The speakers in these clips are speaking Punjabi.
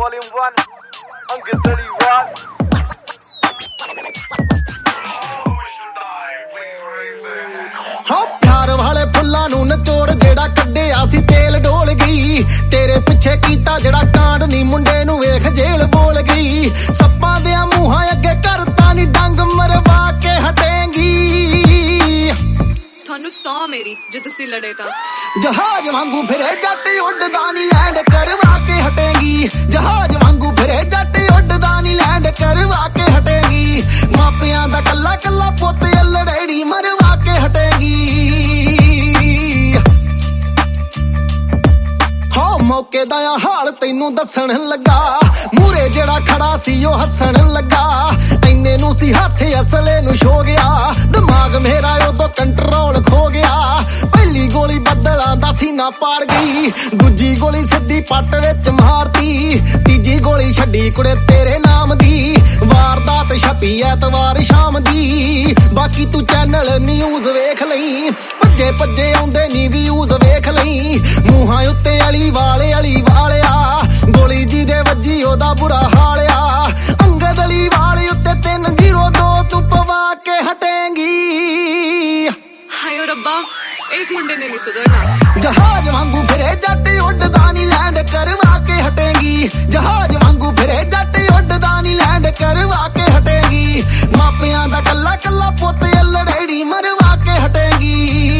Volume 1, Angadali Rock. ਹਾਂ ਪਿਆਰ ਵਾਲੇ ਫੁੱਲਾਂ ਨੂੰ ਨਚੋੜ ਜਿਹੜਾ ਕੱਢਿਆ ਸੀ ਤੇਲ ਡੋਲ ਗਈ ਤੇਰੇ ਪਿੱਛੇ ਕੀਤਾ ਜਿਹੜਾ ਕਾਂਡ ਨੀ ਮੁੰਡੇ ਨੂੰ ਵੇਖ ਜੇਲ੍ਹ ਬੋਲ ਗਈ ਸੱਪਾਂ ਦੇ ਮੂੰਹਾਂ ਅੱਗੇ ਕਰਤਾ ਨੀ ਡੰਗ ਮਰਵਾ ਕੇ ਹਟੇਂਗੀ ਤੁਹਾਨੂੰ ਸੌ ਮੇਰੀ ਜੇ ਤੁਸੀਂ ਲੜੇ ਤਾਂ ਜਹਾਜ਼ ਵਾਂਗੂ ਫਿਰੇ ਜੱਟ ਉੱਡਦਾ ਨੀ ਲੈਂਡ ਕਰਵਾ ਕੇ ਹਟੇਂਗੀ ਜਹਾਜ਼ ਵਾਂਗੂ ਫਿਰੇ ਜੱਟ ਉੱਡਦਾ ਨੀ ਲੈਂਡ ਕਰਵਾ ਕੇ ਹਟੇਂਗੀ ਮਾਪਿਆਂ ਦਾ ਕੱਲਾ ਕੱਲਾ ਪੁੱਤ ਅਲੜੇੜੀ ਮਰਵਾ ਕੇ ਹਟੇਂਗੀ ਹਾਂ ਮੌਕੇ ਦਾ ਆ ਹਾਲ ਤੈਨੂੰ ਦੱਸਣ ਲੱਗਾ ਮੂਰੇ ਜਿਹੜਾ ਖੜਾ ਸੀ ਉਹ ਹੱਸਣ ਲੱਗਾ ਐਨੇ ਨੂੰ ਸੀ ਹੱਥ ਅਸਲੇ ਨੂੰ ਛੋ ਗਿਆ ਦਿਮਾਗ ਮੇਰਾ ਉਦੋਂ ਕੰਟਰੋਲ ਖੋ ਗਿਆ ਪਹਿਲੀ ਗੋਲੀ ਬੱਦਲਾਂ ਦਾ ਸੀਨਾ ਪਾੜ ਗਈ ਦੂਜੀ ਗੋਲੀ ਸਿੱਧੀ ਪੱਟ ਵਿੱਚ ਮਾਰਤੀ ਤੀਜੀ ਗੋਲੀ ਛੱਡੀ ਕੁੜੇ ਤੇਰੇ ਨਾਮ ਦੀ ਵਾਰਦਾਤ ਛਪੀ ਐਤਵਾਰ ਸ਼ਾਮ ਦੀ ਬਾਕੀ ਤੂੰ ਚੈਨਲ ਨਿਊਜ਼ ਵੇਖ ਲਈ ਭੱਜੇ ਭੱਜੇ ਆਉਂਦੇ ਨੀ ਵਿਊਜ਼ ਵੇਖ ਲਈ ਮੂੰਹਾਂ ਉੱਤੇ ਅਲੀ ਵਾਲਿਆ ਗੋਲੀ ਜੀ ਦੇ ਵੱਜੀ ਉਹਦਾ ਬੁਰਾ ਹਾਲਿਆ ਅੰਗਦ ਅਲੀ ਵਾਲੇ ਉੱਤੇ 302 ਤੂੰ ਪਵਾ ਕੇ ਹਟੇਂਗੀ ਹਾਏ ਰੱਬਾ ਇਸ ਮੁੰਡੇ ਨੇ ਨਹੀਂ ਸੁਧਰਨਾ ਜਹਾਜ਼ ਵਾਂਗੂ ਫਿਰੇ ਜੱਟ ਉੱਡਦਾ ਨੀ ਲੈਂਡ ਕਰਵਾ ਕੇ ਹਟੇਂਗੀ ਜਹਾਜ਼ ਵਾਂਗੂ ਫਿਰੇ ਜੱਟ ਉੱਡਦਾ ਨੀ ਲੈਂਡ ਕਰਵਾ ਕੇ ਹਟੇਂਗੀ ਮਾਪਿਆਂ ਦਾ ਕੱਲਾ ਕੱਲਾ ਪੁੱਤ ਅਲੜੇੜੀ ਮਰਵਾ ਕੇ ਹਟੇਂਗੀ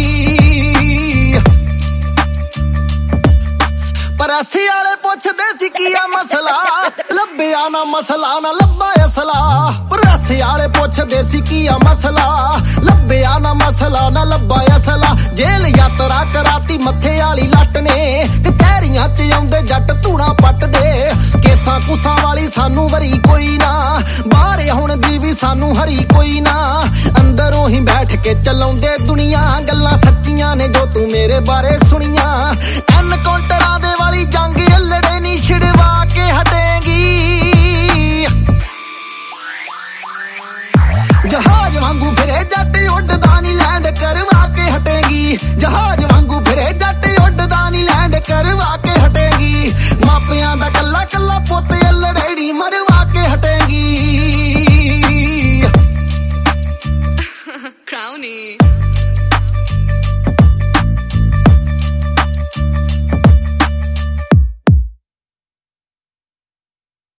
ਪਰਾਸੀ ਵਾਲੇ ਪੁੱਛਦੇ ਸੀ ਕੀ ਆ ਮਸਲਾ ਲੱਭਿਆ ਨਾ ਮਸਲਾ ਨਾ ਲੱਭਾ ਅਸਲਾ ਪਰਾਸੀ ਵਾਲੇ ਪੁੱਛਦੇ ਸੀ ਕੀ ਆ ਮਸਲਾ ਲੱਭਿਆ ਨਾ ਮਸਲਾ ਨਾ ਲੱਭਾ ਅਸਲਾ ਜੇਲ੍ਹ ਯਾਤਰਾ ਕਰਾਤੀ ਮੱਥੇ ਵਾਲੀ ਲੱਟ ਨੇ ਕਚਹਿਰੀਆਂ 'ਚ ਆਉਂਦੇ ਜੱਟ ਧੂਣਾ ਪੱਟਦੇ ਕੇਸਾਂ ਕੁਸਾਂ ਵਾਲੀ ਸਾਨੂੰ ਵਰੀ ਕੋਈ ਨਾ ਬਾਹਰ ਹੁਣ ਦੀ ਵੀ ਸਾਨੂੰ ਹਰੀ ਕੋਈ ਨਾ ਅੰਦਰੋਂ ਹੀ ਬੈਠ ਕੇ ਚਲਾਉਂਦੇ ਦੁਨੀਆ ਗੱਲਾਂ ਸੱਚੀਆਂ ਨੇ ਜੋ ਤੂੰ ਮੇਰੇ ਬਾਰੇ ਸੁਣੀ